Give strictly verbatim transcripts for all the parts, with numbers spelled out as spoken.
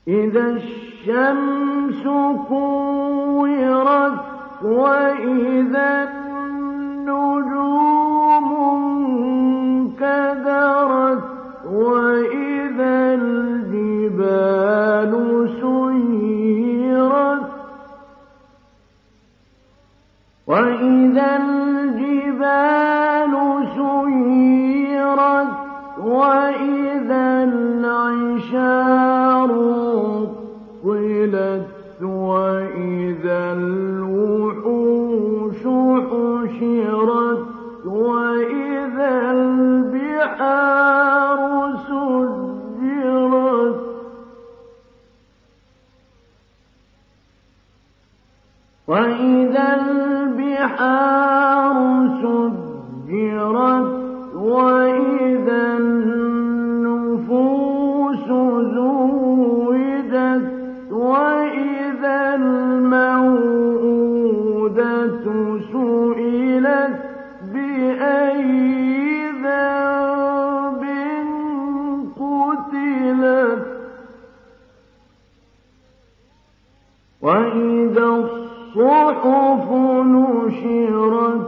إذا الشمس كورت وإذا النجوم انكدرت وإذا الجبال سيرت وإذا الجبال سيرت وإذا العشار طلت وإذا الوحوش حشرت وإذا البحار سجرت وإذا البحار سجرت وإذا النفوس زوجت وإذا الموءودة سئلت بأي ذنب قتلت وإذا الصحف نشرت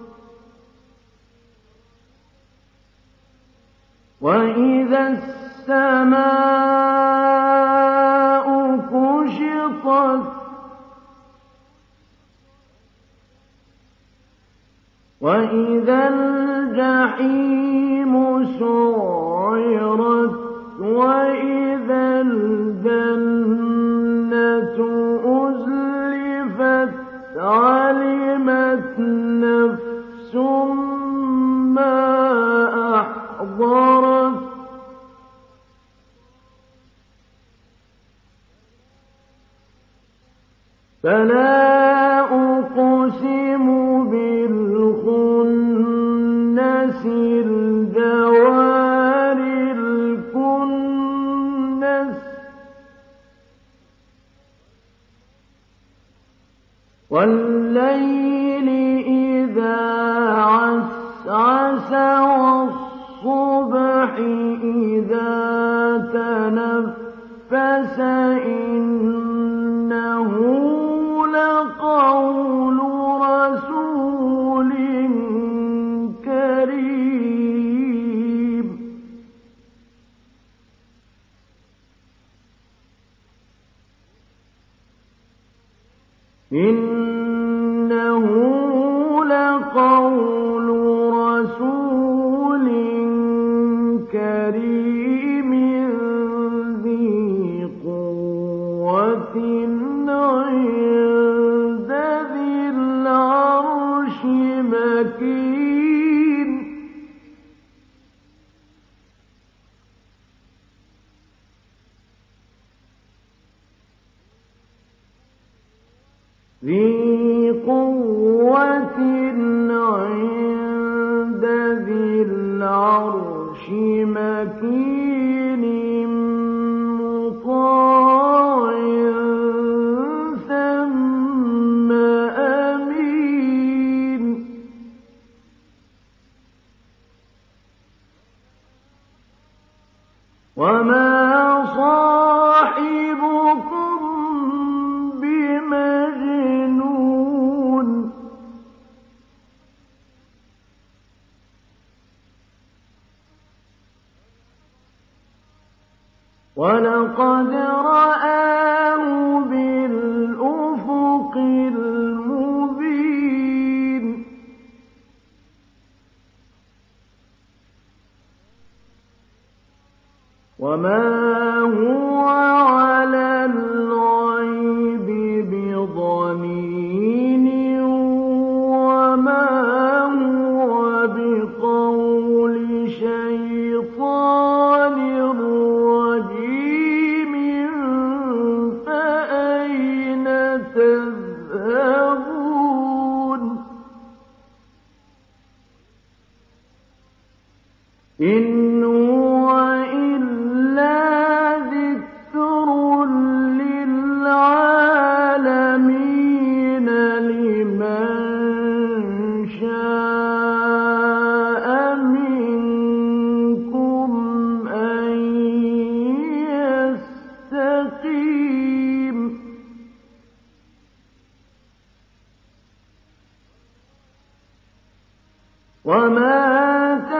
وإذا السماء كشطت وإذا الجحيم سعرت وإذا الجنة أزلفت علمت نفس ما أحضرت فلا أقسم بالخنس الجوار الكنس والليل إذا عسعس والصبح إذا تنفس إنه لقول رسول كريم إنه لقول رسول كريم ذي قوة عند ذي العرش مكين ذي قوة عند ذي العرش مكين مطاع ثم أمين وما صاحبكم بمجنون ولقد رآه بالأفق المبين وما هو على الغيب بضنين وما هو بقول شيطان رجيم يستقيم وما